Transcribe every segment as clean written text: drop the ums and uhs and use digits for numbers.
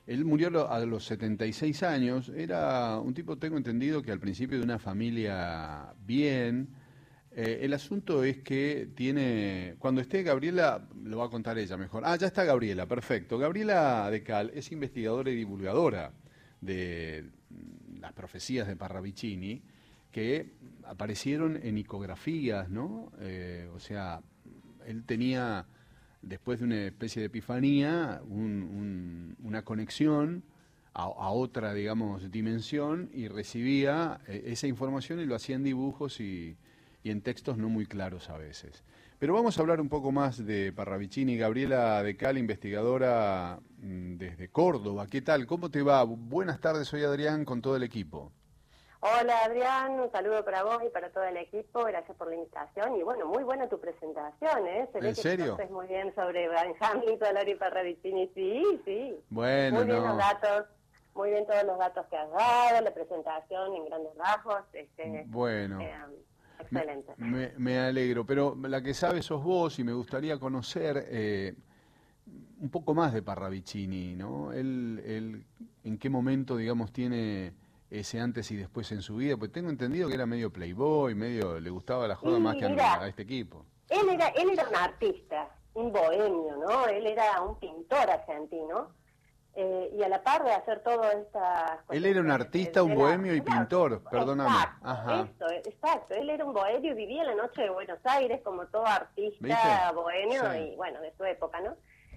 Él murió a los 76 años, era un tipo, tengo entendido, que al principio de una familia bien. El asunto es que tiene, cuando esté Gabriela, lo va a contar ella mejor. Ah, ya está Gabriela, perfecto. Gabriela De Cal es investigadora y divulgadora de las profecías de Parravicini, que aparecieron en icografías, ¿no? O sea, él tenía, después de una especie de epifanía, una conexión a otra, digamos, dimensión, y recibía esa información y lo hacía en dibujos y en textos no muy claros a veces. Pero vamos a hablar un poco más de Parravicini. Gabriela De Cal, investigadora desde Córdoba. ¿Qué tal? ¿Cómo te va? Buenas tardes, soy Adrián con todo el equipo. Hola Adrián, un saludo para vos y para todo el equipo, gracias por la invitación y bueno, muy buena tu presentación, ¿eh? Se ve ¿En que serio? conoces muy bien sobre Benjamín Solari y Parravicini, sí. Bueno, Muy bien los no. datos, muy bien todos los datos que has dado, la presentación en grandes rasgos, Bueno, excelente. me alegro, pero la que sabe sos vos y me gustaría conocer un poco más de Parravicini, ¿no? Él, ¿en qué momento, digamos, tiene ese antes y después en su vida? Pues tengo entendido que era medio playboy, medio le gustaba la joda más Y que mira, a este equipo. él era un artista, un bohemio, ¿no? Él era un pintor argentino. Y a la par de hacer todas estas Él era un cuestiones artista, un bohemio y pintor, perdóname. Ajá, exacto, él era un bohemio y vivía en la noche de Buenos Aires como todo ¿viste? artista bohemio Sí. y bueno, de su época, ¿no?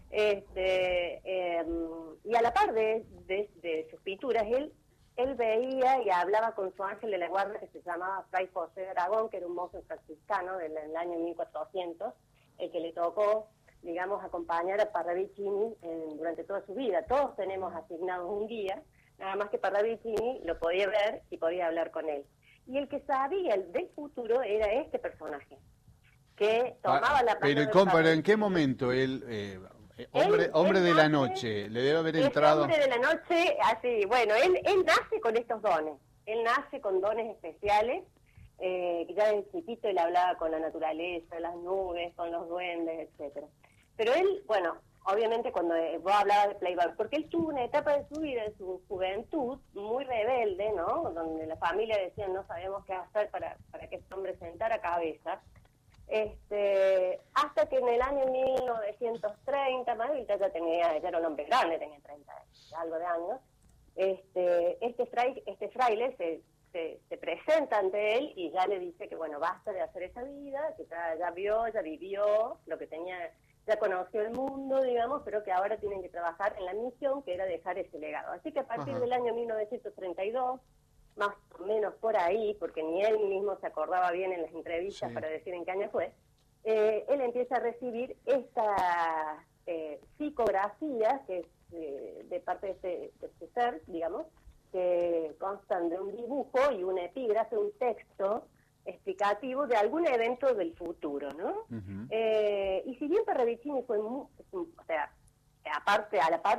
Y a la par de sus pinturas, él veía y hablaba con su ángel de la guarda que se llamaba Fray José de Aragón, que era un monje franciscano del año 1400, el que le tocó, digamos, acompañar a Parravicini durante toda su vida. Todos tenemos asignados un guía, nada más que Parravicini lo podía ver y podía hablar con él. Y el que sabía del futuro era este personaje, que tomaba la Pero, mano de pero ¿en qué Parravicini. momento él, hombre Él de la nace, noche, le debe haber ese entrado? hombre de la noche, así, bueno, él nace con estos dones, él nace con dones especiales, que ya desde chiquito él hablaba con la naturaleza, las nubes, con los duendes, etcétera. Pero él, bueno, obviamente cuando vos hablabas de Playboy, porque él tuvo una etapa de su vida, de su juventud, muy rebelde, ¿no? Donde la familia decía no sabemos qué hacer para que este hombre sentara cabeza. Hasta que en el año 1930, Margarita ya era un hombre grande, tenía 30 algo de años, este fraile se presenta ante él y ya le dice que bueno, basta de hacer esa vida, que ya vio, ya vivió lo que tenía, ya conoció el mundo, digamos, pero que ahora tienen que trabajar en la misión que era dejar ese legado. Así que a partir Ajá. del año 1932, más o menos por ahí, porque ni él mismo se acordaba bien en las entrevistas Sí. para decir en qué año fue, él empieza a recibir estas psicografías que es de parte de este ser, digamos, que constan de un dibujo y un epígrafe, un texto explicativo de algún evento del futuro, ¿no? Ujú. Y si bien Parravicini fue o sea, aparte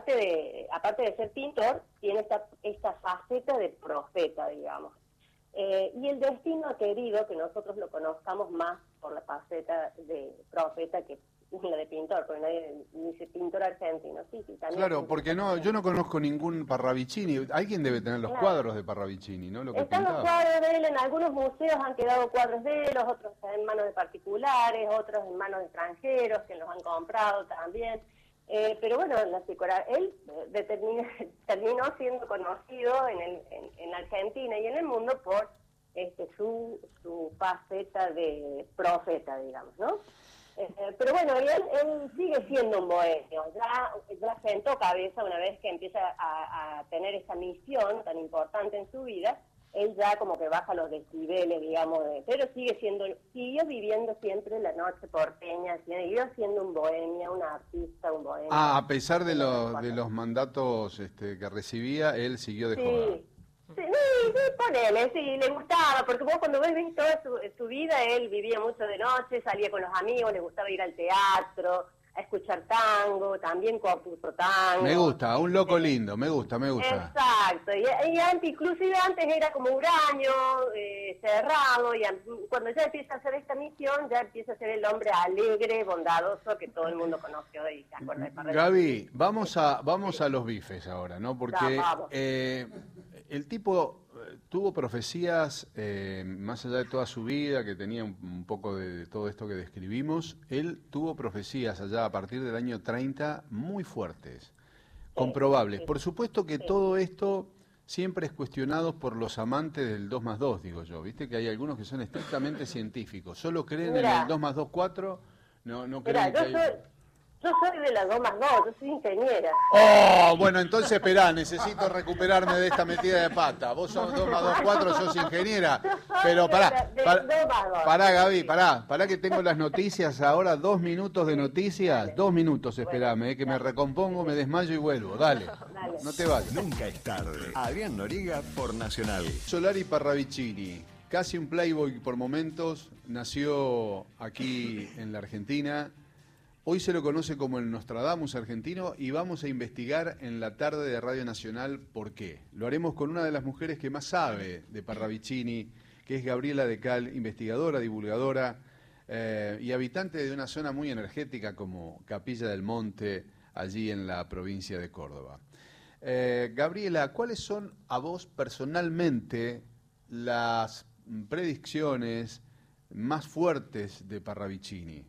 de ser pintor, tiene esta faceta de profeta, digamos. Y el destino ha querido que nosotros lo conozcamos más por la faceta de profeta que la de pintor, porque nadie dice pintor argentino, sí, también. Claro, porque no, yo no conozco ningún Parravicini. Alguien debe tener los Claro. cuadros de Parravicini, ¿no? Lo que Están los pintaba. cuadros de él, en algunos museos han quedado cuadros de él, otros en manos de particulares, otros en manos de extranjeros que los han comprado también. Pero bueno, él terminó siendo conocido en Argentina y en el mundo por su faceta de profeta, digamos, ¿no? Pero bueno, él sigue siendo un bohemio, ya sentó cabeza una vez que empieza a tener esa misión tan importante en su vida, él ya como que baja los decibeles, digamos, pero siguió viviendo siempre la noche porteña, siguió siendo un bohemio, un artista, un bohemio. Ah, a pesar de los mandatos que recibía, él siguió de joda. Sí, ponele, sí, le gustaba, porque vos cuando ves toda su vida, él vivía mucho de noche, salía con los amigos, le gustaba ir al teatro, a escuchar tango, también compuso tango. Me gusta, un loco lindo, me gusta, me gusta. exacto. Y antes, inclusive antes era como uranio, cerrado, y cuando ya empieza a hacer esta misión, ya empieza a ser el hombre alegre, bondadoso, que todo el mundo conoció y se acuerda de Parra. Gaby, vamos a los bifes ahora, ¿no? Porque el tipo tuvo profecías, más allá de toda su vida, que tenía un poco de todo esto que describimos, él tuvo profecías allá a partir del año 30 muy fuertes, comprobables. Por supuesto que todo esto siempre es cuestionado por los amantes del 2 más 2, digo yo. Viste que hay algunos que son estrictamente científicos, solo creen en el 2 más 2, 4, no creen que hay... Yo soy de las 2 más 2, yo soy ingeniera. Oh, bueno, entonces esperá, necesito recuperarme de esta metida de pata. Vos sos 2 más 2, 4, sos ingeniera. Pero pará, Gaby, pará que tengo las noticias ahora, 2 minutos de noticias, 2 minutos, esperame, que me recompongo, me desmayo y vuelvo. Dale. No te vayas. Nunca es tarde. Adrián Noriega por Nacional. Solari Parravicini, casi un playboy por momentos, nació aquí en la Argentina. Hoy se lo conoce como el Nostradamus argentino y vamos a investigar en la tarde de Radio Nacional por qué. Lo haremos con una de las mujeres que más sabe de Parravicini, que es Gabriela De Cal, investigadora, divulgadora y habitante de una zona muy energética como Capilla del Monte, allí en la provincia de Córdoba. Gabriela, ¿cuáles son a vos personalmente las predicciones más fuertes de Parravicini?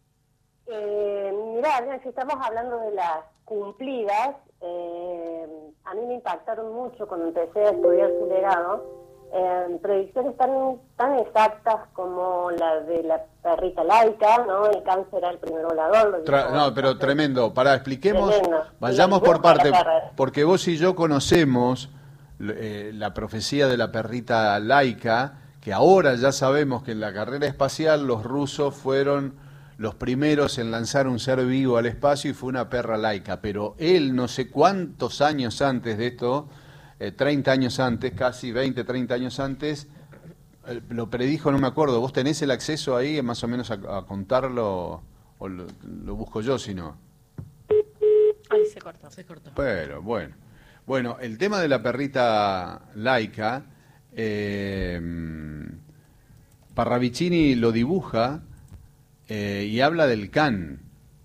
Mirá, si estamos hablando de las cumplidas, a mí me impactaron mucho cuando empecé a estudiar su legado, predicciones tan exactas como la de la perrita laica, ¿no? El cáncer era el primer volador. No, pero tremendo. Pará, expliquemos, vayamos por parte, porque vos y yo conocemos la profecía de la perrita laica, que ahora ya sabemos que en la carrera espacial los rusos fueron los primeros en lanzar un ser vivo al espacio y fue una perra laica, pero él no sé cuántos años antes de esto, 30 años antes, casi 20, 30 años antes, lo predijo, no me acuerdo. ¿Vos tenés el acceso ahí más o menos a contarlo o lo busco yo si no? Ay, se cortó. Pero bueno, el tema de la perrita laica, Parravicini lo dibuja y habla del can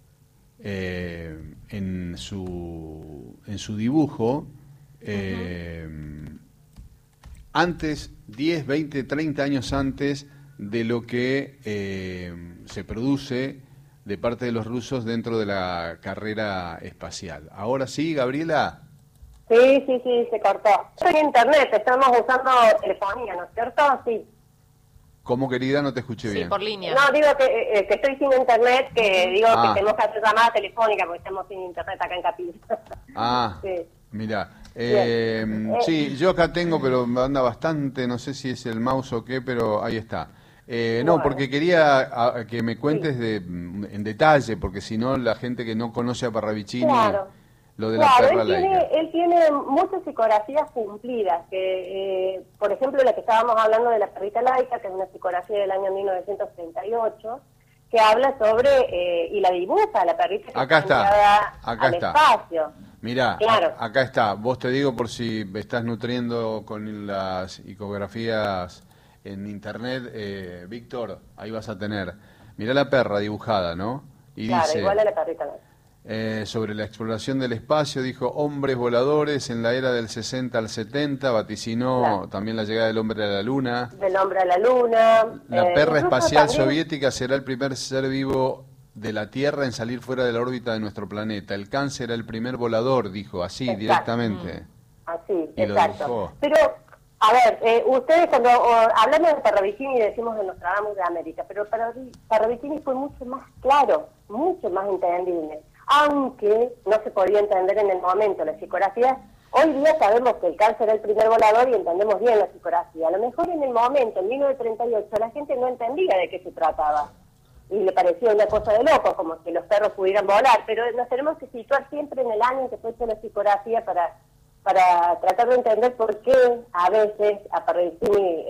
en su dibujo, antes, 10, 20, 30 años antes de lo que se produce de parte de los rusos dentro de la carrera espacial. Ahora sí, Gabriela. Sí, se cortó. Estoy en internet, estamos usando telefonía, ¿no es cierto? Sí. ¿Cómo, querida? No te escuché bien. Sí, por línea. No, digo que estoy sin internet, que digo que tenemos que hacer llamada telefónica porque estamos sin internet acá en Capilla. Sí. Mirá. Sí, yo acá tengo, pero anda bastante, no sé si es el mouse o qué, pero ahí está. No, porque quería que me cuentes en detalle, porque si no la gente que no conoce a Parravicini... Claro. Lo de la perra laica. Él tiene muchas psicografías cumplidas, que por ejemplo la que estábamos hablando de la perrita laica, que es una psicografía del año 1938, que habla sobre, y la dibuja, la perrita que acá está al espacio. Mirá, claro. Acá está, vos te digo por si estás nutriendo con las icografías en internet, Víctor, ahí vas a tener, mirá la perra dibujada, ¿no? Y claro, dice, igual a la perrita laica. Sobre la exploración del espacio, dijo, hombres voladores en la era del 60 al 70, vaticinó también la llegada del hombre a la luna. Del hombre a la luna. La perra espacial soviética será el primer ser vivo de la Tierra en salir fuera de la órbita de nuestro planeta. El cáncer será el primer volador, dijo, así directamente. Así, y exacto. Pero, a ver, ustedes cuando hablamos de Parravicini decimos de Nostradamus de América, pero Parravicini fue mucho más claro, mucho más entendible. Aunque no se podía entender en el momento la psicografía, hoy día sabemos que el cáncer era el primer volador y entendemos bien la psicografía. A lo mejor en el momento, en 1938, la gente no entendía de qué se trataba y le parecía una cosa de loco, como que los perros pudieran volar, pero nos tenemos que situar siempre en el año en que fue hecha la psicografía para tratar de entender por qué a veces a Parravicini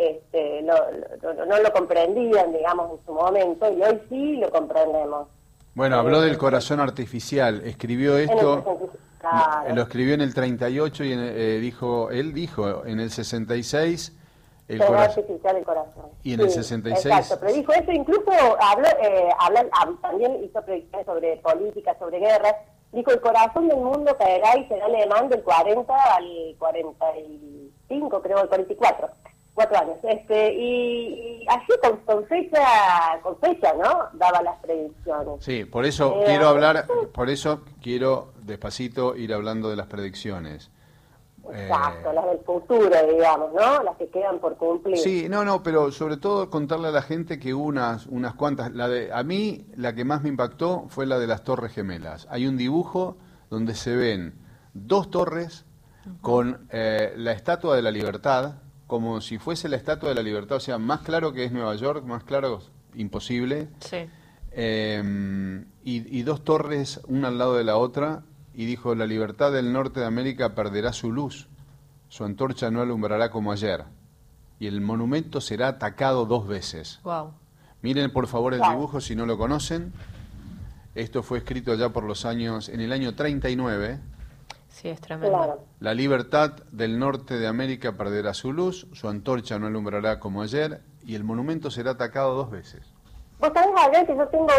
no lo comprendían, digamos, en su momento, y hoy sí lo comprendemos. Bueno, habló del corazón artificial, escribió esto Claro. Lo escribió en el 38 y él dijo en el 66 el Se va a corazón. artificiar el corazón. Y en el 66... Exacto, pero dijo eso, incluso también hizo predicciones sobre política, sobre guerras. Dijo, el corazón del mundo caerá y será alemán del 40 al 45, creo, al 44. 4 años. Y así con fecha, ¿no? Daba las predicciones. Sí, por eso quiero despacito ir hablando de las predicciones. Exacto, las del futuro, digamos, ¿no? Las que quedan por cumplir. Sí, no, pero sobre todo contarle a la gente que hubo unas cuantas. A mí, la que más me impactó fue la de las Torres Gemelas. Hay un dibujo donde se ven 2 torres con la Estatua de la Libertad, como si fuese la Estatua de la Libertad, o sea, más claro que es Nueva York, más claro, imposible. Sí. Y 2 torres, una al lado de la otra, y dijo, la libertad del norte de América perderá su luz, su antorcha no alumbrará como ayer, y el monumento será atacado 2 veces. Wow. Miren por favor el dibujo si no lo conocen. Esto fue escrito ya en el año 39. Sí, es tremendo. Claro. La libertad del norte de América perderá su luz, su antorcha no alumbrará como ayer, y el monumento será atacado 2 veces. Vos sabés, Adrián, que yo tengo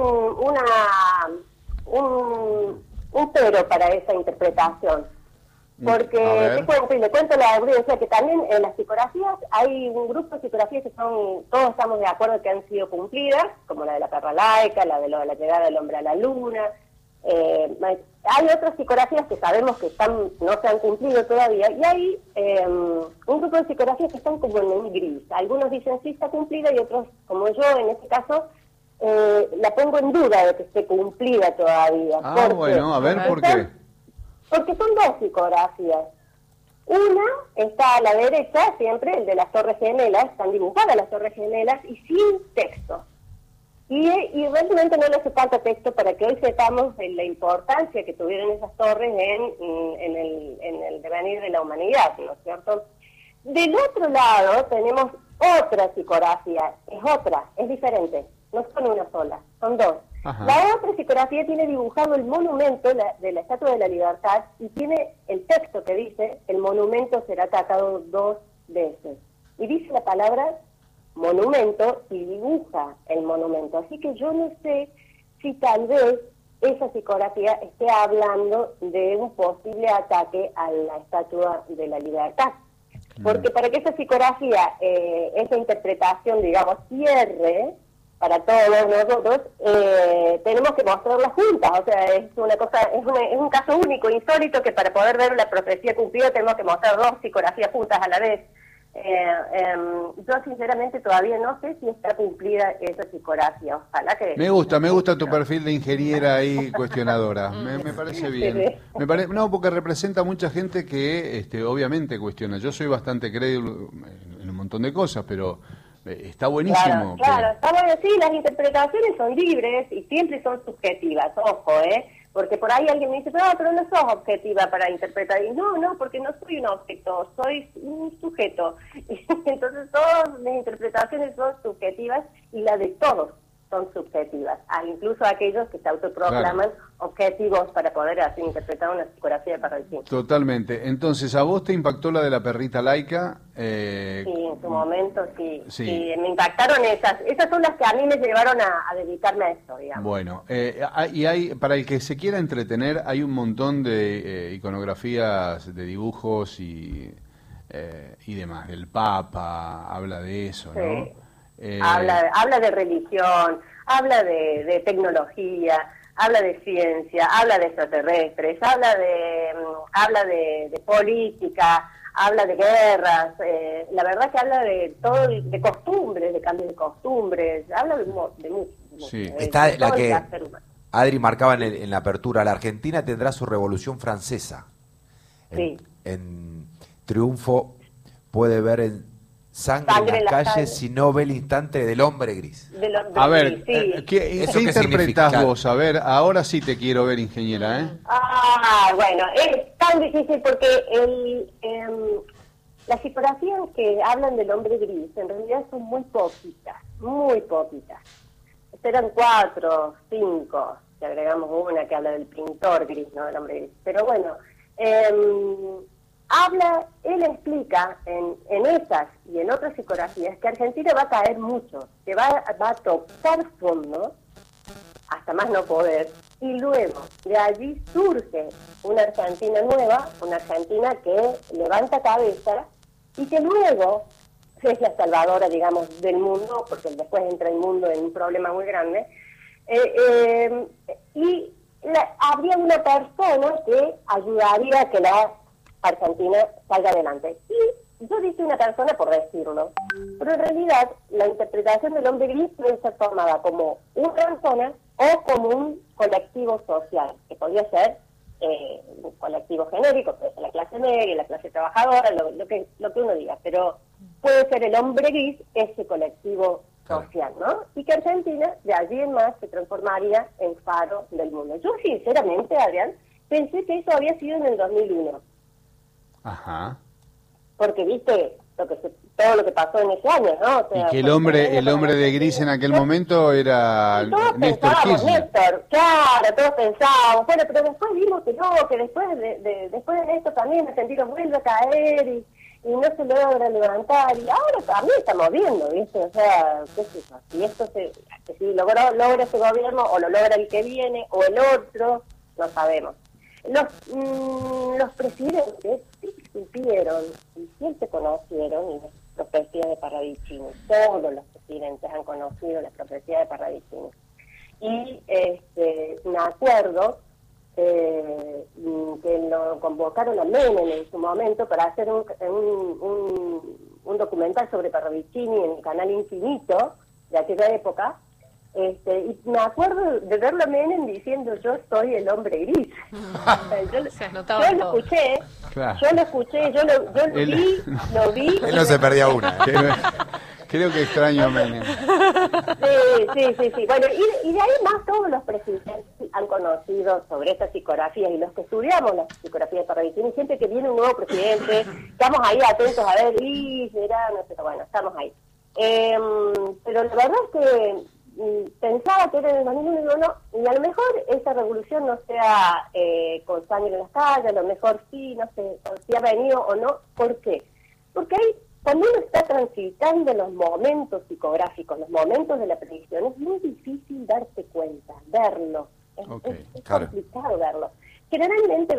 un pero para esa interpretación. Porque le cuento la audiencia que también en las psicografías hay un grupo de psicografías que todos estamos de acuerdo que han sido cumplidas, como la de la perra laica, la de la llegada del hombre a la luna. Hay otras psicografías que sabemos que no se han cumplido todavía, y hay un grupo de psicografías que están como en un gris. Algunos dicen sí está cumplida y otros, como yo en este caso, la pongo en duda de que esté cumplida todavía. Bueno, a ver, ¿por qué? Porque son 2 psicografías. Una está a la derecha, siempre, el de las Torres Gemelas, están dibujadas las Torres Gemelas y sin texto. Y realmente no le hace falta texto para que hoy sepamos de la importancia que tuvieron esas torres en el devenir de la humanidad, ¿no es cierto? Del otro lado tenemos otra psicografía, es diferente, no son una sola, son 2. Ajá. La otra psicografía tiene dibujado el monumento de la Estatua de la Libertad y tiene el texto que dice, el monumento será atacado 2 veces. Y dice la palabra monumento y dibuja el monumento. Así que yo no sé si tal vez esa psicografía esté hablando de un posible ataque a la Estatua de la Libertad. Porque para que esa psicografía, esa interpretación, digamos, cierre para todos nosotros, tenemos que mostrarlas juntas. O sea, es una cosa, es un caso único, insólito, que para poder ver la profecía cumplida tenemos que mostrar 2 psicografías juntas a la vez. Yo sinceramente todavía no sé si está cumplida esa psicografía. Ojalá que... Me gusta tu perfil de ingeniera ahí cuestionadora. Me parece bien. No, porque representa mucha gente que obviamente cuestiona. Yo soy bastante crédulo en un montón de cosas, pero está buenísimo. Claro, está bueno. Sí, las interpretaciones son libres y siempre son subjetivas, ojo, porque por ahí alguien me dice, pero no sos objetiva para interpretar. Y no, porque no soy un objeto, soy un sujeto. Y entonces todas las interpretaciones son subjetivas y las de todos son subjetivas. Incluso aquellos que se autoproclaman objetivos para poder así interpretar una psicografía de Parravicini. Totalmente. Entonces, ¿a vos te impactó la de la perrita laica? Sí, en su momento sí, me impactaron esas. Esas son las que a mí me llevaron a dedicarme a esto, digamos. Bueno, y para el que se quiera entretener, hay un montón de iconografías de dibujos y demás. El Papa habla de eso, sí. ¿no? Habla de religión, habla de tecnología, habla de ciencia, habla de extraterrestres, habla de política, habla de guerras, la verdad que habla de todo, de costumbres, de cambios de costumbres, habla de mucho. Sí. Está la que Adri marcaba en la apertura, la Argentina tendrá su revolución francesa. En Triunfo puede ver en sangre en las calles si no ve el instante del hombre gris. A ver, ¿qué interpretás vos? A ver, ahora sí te quiero ver, ingeniera, Bueno, es tan difícil porque las psicografías que hablan del hombre gris en realidad son muy poquitas. Eran 4, 5. si agregamos una que habla del pintor gris, ¿no? El hombre gris. Pero bueno, él explica en esas y en otras psicografías que Argentina va a caer mucho, que va a tocar fondo hasta más no poder, y luego de allí surge una Argentina nueva, una Argentina que levanta cabeza y que luego es la salvadora, digamos, del mundo, porque después entra el mundo en un problema muy grande, habría una persona que ayudaría a que la Argentina salga adelante. Y yo dije una persona por decirlo, pero en realidad la interpretación del hombre gris puede ser tomada como una persona o como un colectivo social, que podría ser un colectivo genérico, puede ser la clase media, la clase trabajadora, lo que uno diga, pero puede ser el hombre gris, ese colectivo social, ¿no? Y que Argentina, de allí en más, se transformaría en faro del mundo. Yo, sinceramente, Adrián, pensé que eso había sido en el 2001. Ajá. Porque, viste, todo lo que pasó en ese año, ¿no? O sea, y que el hombre de gris en aquel momento era Néstor Kirchner. Néstor, claro, todos pensábamos, bueno, pero después vimos que no, que después de Néstor también Argentina vuelve a caer y no se logra levantar, y ahora también estamos viendo, ¿viste? O sea, qué sé yo, si esto si logra ese gobierno, o lo logra el que viene, o el otro, no sabemos. Los presidentes sí supieron y siempre conocieron las profecías de Parravicini. Todos los presidentes han conocido las profecías de Parravicini. Y me acuerdo que lo convocaron a Menem en su momento para hacer un documental sobre Parravicini en el canal Infinito de aquella época. Y me acuerdo de verlo a Menem diciendo: yo soy el hombre gris. Yo lo escuché, claro. yo lo vi. Él no se perdía una. Creo que extraño a Menem. Sí. Bueno, y de ahí más todos los presidentes han conocido sobre estas psicografías, y los que estudiamos las psicografías de Parravicini, siempre que viene un nuevo presidente, estamos ahí atentos a ver, será, no sé, bueno, estamos ahí. Pero la verdad es que pensaba que era en el 2001 y no, y a lo mejor esa revolución no sea con sangre en las calles, a lo mejor sí, no sé, si ha venido o no. ¿Por qué? Porque cuando uno está transitando los momentos psicográficos, los momentos de la predicción, es muy difícil darte cuenta, verlo. Es complicado verlo. Generalmente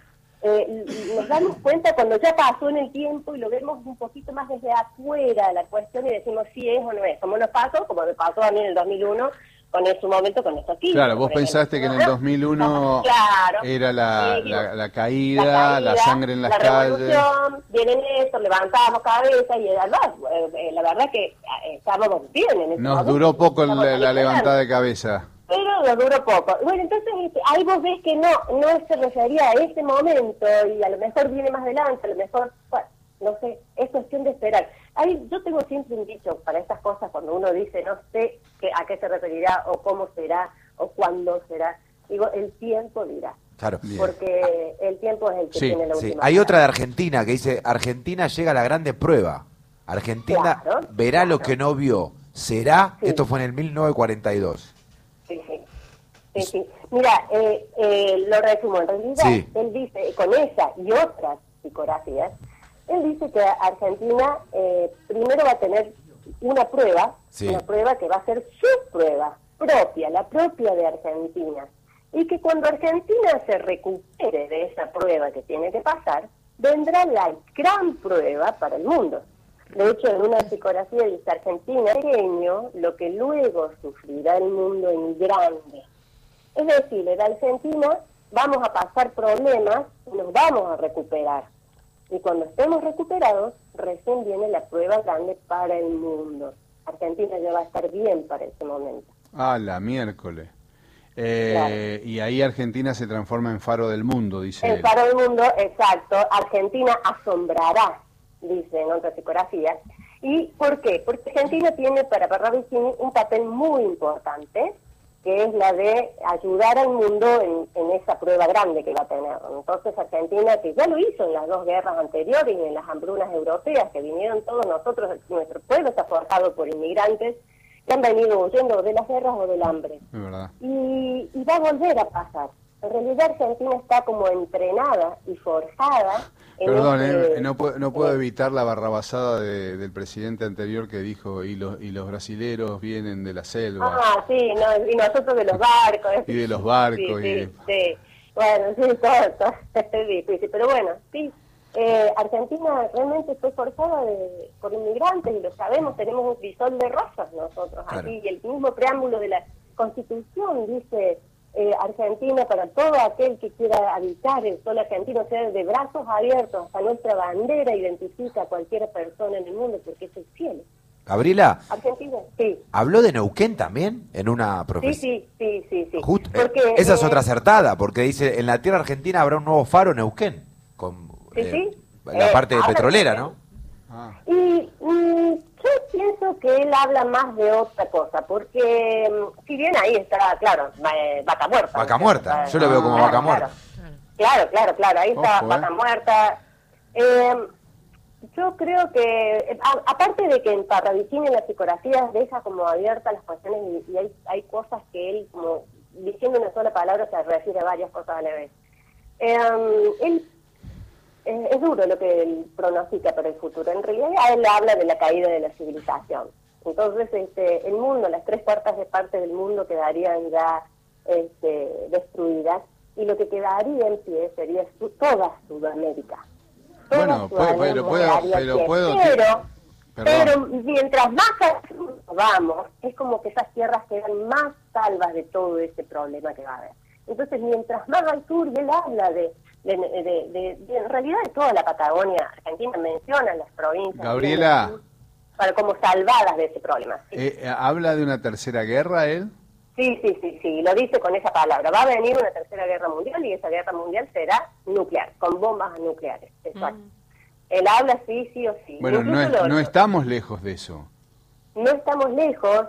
nos damos cuenta cuando ya pasó en el tiempo y lo vemos un poquito más desde afuera la cuestión y decimos si es o no es. Como me pasó a mí en el 2001 con su momento con Néstor Kirchner. Claro, vos pensaste que en el 2001 era la caída, la sangre en las calles. La revolución, viene Néstor, levantábamos cabeza y además, la verdad que estábamos bien en ese momento. Nos duró poco la levantada de cabeza. Pero lo duró poco. Bueno, entonces ahí vos ves que no se refería a ese momento y a lo mejor viene más adelante, a lo mejor, bueno, no sé, es cuestión de esperar. Yo tengo siempre un dicho para estas cosas cuando uno dice no sé a qué se referirá o cómo será o cuándo será. Digo, el tiempo dirá. Claro. Porque el tiempo es el que tiene la última. Hay otra de Argentina que dice: Argentina llega a la grande prueba. Argentina verá lo que no vio. ¿Será? Sí. Esto fue en el 1942. Sí. Mira, lo resumo. En realidad, él dice, con esa y otras psicografías, él dice que Argentina primero va a tener una prueba que va a ser su prueba propia, la propia de Argentina. Y que cuando Argentina se recupere de esa prueba que tiene que pasar, vendrá la gran prueba para el mundo. De hecho, en una psicografía dice: Argentina pequeño, lo que luego sufrirá el mundo en grande. Es decir, en Argentina vamos a pasar problemas y nos vamos a recuperar. Y cuando estemos recuperados, recién viene la prueba grande para el mundo. Argentina ya va a estar bien para ese momento. La miércoles. Claro. Y ahí Argentina se transforma en faro del mundo, dice él. Faro del mundo, exacto. Argentina asombrará, dice en otra psicografía. ¿Y por qué? Porque Argentina tiene para Parravicini un papel muy importante, que es la de ayudar al mundo en esa prueba grande que va a tener. Entonces Argentina, que ya lo hizo en las dos guerras anteriores y en las hambrunas europeas, que vinieron todos nosotros, nuestro pueblo está forjado por inmigrantes, que han venido huyendo de las guerras o del hambre. Es verdad. Y va a volver a pasar. En realidad Argentina está como entrenada y forjada. Perdón, no puedo evitar la barrabasada del presidente anterior que dijo, y los brasileros vienen de la selva. Ah, sí, y nosotros de los barcos. Y de los barcos. Sí. Bueno, sí, todo es difícil. Pero bueno, sí. Argentina realmente fue forzada por inmigrantes, y lo sabemos, tenemos un crisol de rosas nosotros aquí, y el mismo preámbulo de la Constitución dice... Argentina, para todo aquel que quiera habitar el sol argentino, sea de brazos abiertos, hasta nuestra bandera identifica a cualquier persona en el mundo, porque es el cielo. Gabriela, Argentina, sí. ¿Habló de Neuquén también en una profesión? Sí. Porque, esa es otra acertada, porque dice, en la tierra argentina habrá un nuevo faro Neuquén, con la parte petrolera, ¿no? Y yo pienso que él habla más de otra cosa, porque si bien ahí está, claro, Vaca Muerta. Vaca Muerta, yo lo veo como Vaca Muerta. Claro, ahí está Vaca Muerta. Yo creo que, aparte de que en Parravicini en las psicografías deja como abiertas las cuestiones, y hay cosas que él, como diciendo una sola palabra, se refiere a varias cosas a la vez. Es duro lo que él pronostica para el futuro. En realidad él habla de la caída de la civilización. Entonces el mundo, las 3/4 de parte del mundo quedarían ya destruidas, y lo que quedaría en pie sería toda Sudamérica. Bueno, pero mientras más al sur vamos, es como que esas tierras quedan más salvas de todo ese problema que va a haber. Entonces, mientras más al sur, y él habla de en realidad de toda la Patagonia argentina, menciona las provincias, Gabriela, para como salvadas de ese problema. ¿Habla de una tercera guerra él? Sí, lo dice con esa palabra. Va a venir una tercera guerra mundial, y esa guerra mundial será nuclear, con bombas nucleares. Exacto. Él habla sí o sí. Bueno, no estamos lejos de eso. No estamos lejos,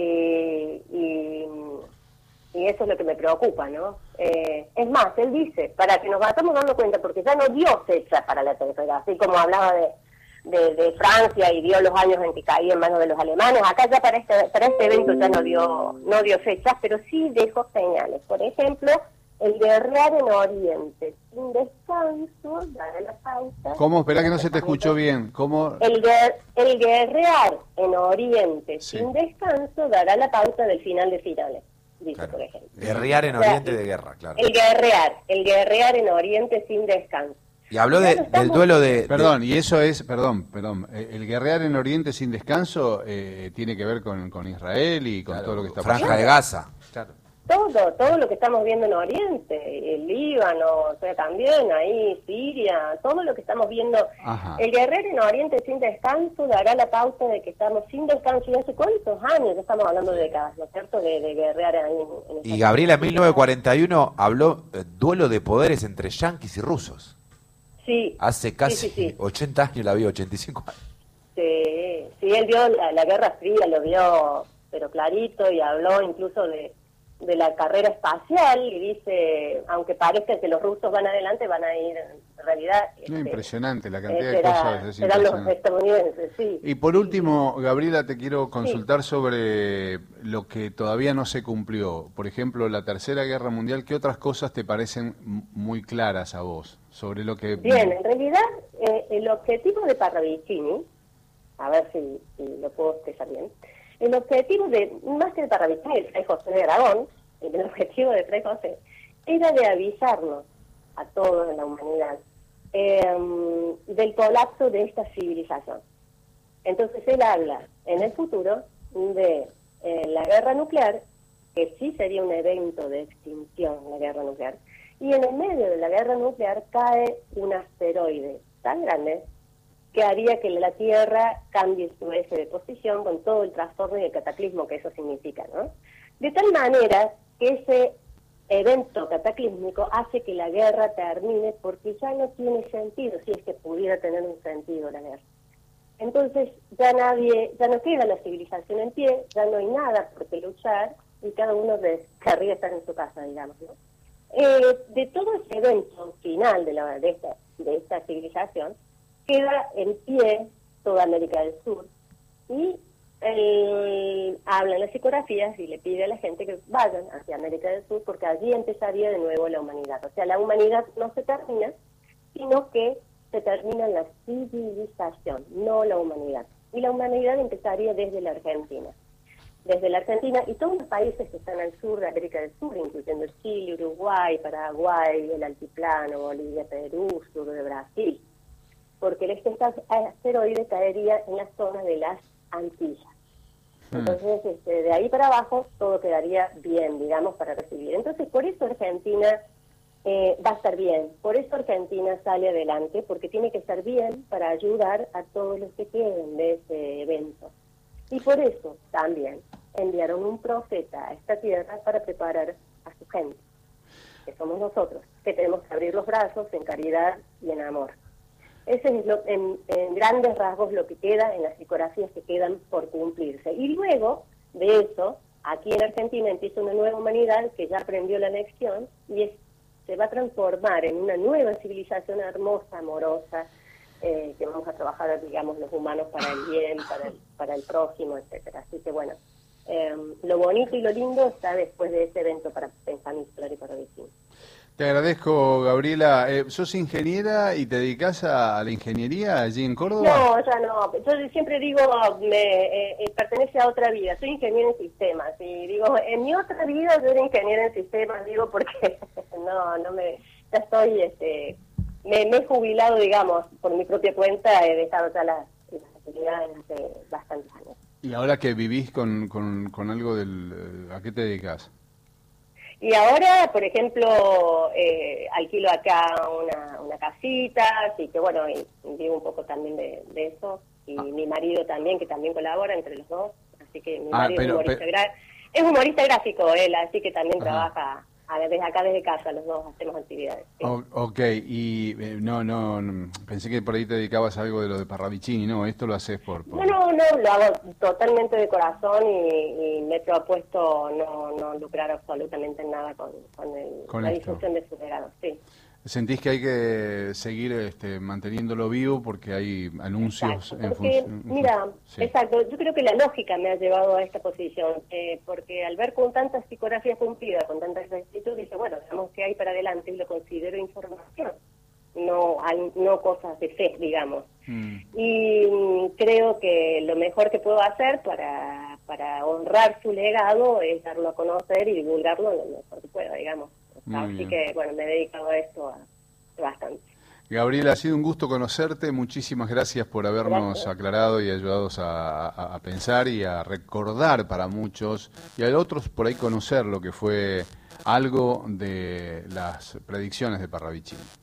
y eso es lo que me preocupa, ¿no? Es más, él dice, para que nos vayamos dando cuenta, porque ya no dio fecha para la tercera, así como hablaba de Francia y dio los años en que caía en manos de los alemanes. Acá ya para este evento ya no dio fechas, pero sí dejó señales. Por ejemplo, el guerrear en Oriente sin descanso dará la pauta. ¿Cómo? Espera que no se te escuchó bien. ¿Cómo? El guerrear en Oriente sin descanso dará la pauta del final de finales. Dice, claro. Por ejemplo. Guerrear en Oriente de guerra, claro. El guerrear en Oriente sin descanso. Y habló del duelo de... Perdón, y eso es, perdón, el guerrear en Oriente sin descanso tiene que ver con Israel y con todo lo que está pasando. Franja de Gaza. Claro. Todo lo que estamos viendo en Oriente, el Líbano, o sea, también ahí Siria, todo lo que estamos viendo. Ajá. El guerrero en Oriente sin descanso dará la pauta de que estamos sin descanso. ¿Y hace cuántos años? Ya estamos hablando de décadas, ¿no es cierto? De guerrear ahí en Y Gabriela, en 1941 habló duelo de poderes entre yanquis y rusos. Sí. Hace casi 80 años, la vio, 85 años. Sí, él vio la Guerra Fría, lo vio pero clarito, y habló incluso de la carrera espacial, y dice, aunque parezca que los rusos van adelante, van a ir en realidad... impresionante la cantidad de cosas. Serán los estadounidenses, sí. Y por último, Gabriela, te quiero consultar sobre lo que todavía no se cumplió. Por ejemplo, la Tercera Guerra Mundial, ¿qué otras cosas te parecen muy claras a vos sobre lo que... Bien, en realidad, el objetivo de Parravicini, a ver si lo puedo expresar bien, el objetivo más que de Parravicini, el Fray José de Aragón, el objetivo de Fray José, era de avisarnos a todos en la humanidad del colapso de esta civilización. Entonces él habla en el futuro de la guerra nuclear, que sí sería un evento de extinción, la guerra nuclear, y en el medio de la guerra nuclear cae un asteroide tan grande que haría que la Tierra cambie su eje de posición, con todo el trastorno y el cataclismo que eso significa, ¿no? De tal manera que ese evento cataclísmico hace que la guerra termine, porque ya no tiene sentido, si es que pudiera tener un sentido la guerra. Entonces ya no queda la civilización en pie, ya no hay nada por qué luchar, y cada uno querría estar en su casa, digamos, ¿no? De todo ese evento final de esta civilización, queda en pie toda América del Sur, y él habla en las psicografías y le pide a la gente que vayan hacia América del Sur porque allí empezaría de nuevo la humanidad. O sea, la humanidad no se termina, sino que se termina la civilización, no la humanidad. Y la humanidad empezaría desde la Argentina. Desde la Argentina y todos los países que están al sur de América del Sur, incluyendo Chile, Uruguay, Paraguay, el Altiplano, Bolivia, Perú, sur de Brasil. Porque el asteroide caería en la zona de las Antillas. Entonces, de ahí para abajo, todo quedaría bien, digamos, para recibir. Entonces, por eso Argentina va a estar bien. Por eso Argentina sale adelante, porque tiene que estar bien para ayudar a todos los que queden de ese evento. Y por eso también enviaron un profeta a esta tierra para preparar a su gente, que somos nosotros, que tenemos que abrir los brazos en caridad y en amor. Ese es en grandes rasgos lo que queda en las psicografías que quedan por cumplirse. Y luego de eso, aquí en Argentina empieza una nueva humanidad que ya aprendió la lección y se va a transformar en una nueva civilización hermosa, amorosa, que vamos a trabajar, digamos, los humanos para el bien, para el prójimo, etcétera. Así que bueno, lo bonito y lo lindo está después de ese evento para Pensamiento Solar y para Vecino. Te agradezco, Gabriela. ¿Sos ingeniera y te dedicas a la ingeniería allí en Córdoba? No, ya no. Yo siempre digo, pertenece a otra vida. Soy ingeniera en sistemas. Y digo, en mi otra vida yo era ingeniera en sistemas, digo, porque ya estoy, me he jubilado, digamos, por mi propia cuenta. He dejado ya las actividades hace bastantes años. ¿Y ahora que vivís con algo ¿a qué te dedicas? Y ahora, por ejemplo, alquilo acá una casita, así que bueno, y vivo un poco también de eso. Y mi marido también, que también colabora entre los dos. Así que mi marido es humorista gráfico, él, así que también trabaja desde casa, los dos hacemos actividades. Sí. Ok, y no, pensé que por ahí te dedicabas a algo de lo de Parravicini, no, esto lo haces por... No, lo hago totalmente de corazón y me he propuesto no lucrar absolutamente nada con la difusión de su legado, sí. ¿Sentís que hay que seguir manteniéndolo vivo porque hay anuncios en función? Mira, sí. Exacto, yo creo que la lógica me ha llevado a esta posición, porque al ver con tantas psicografías cumplidas, con tanta exactitud, dije, bueno, veamos qué hay para adelante y lo considero información, no cosas de fe, digamos. Y creo que lo mejor que puedo hacer para honrar su legado es darlo a conocer y divulgarlo lo mejor que pueda, digamos. Así que, bueno, me he dedicado a esto bastante. Gabriela, ha sido un gusto conocerte. Muchísimas gracias por habernos aclarado y ayudados a pensar y a recordar para muchos y a otros por ahí conocer lo que fue algo de las predicciones de Parravicini.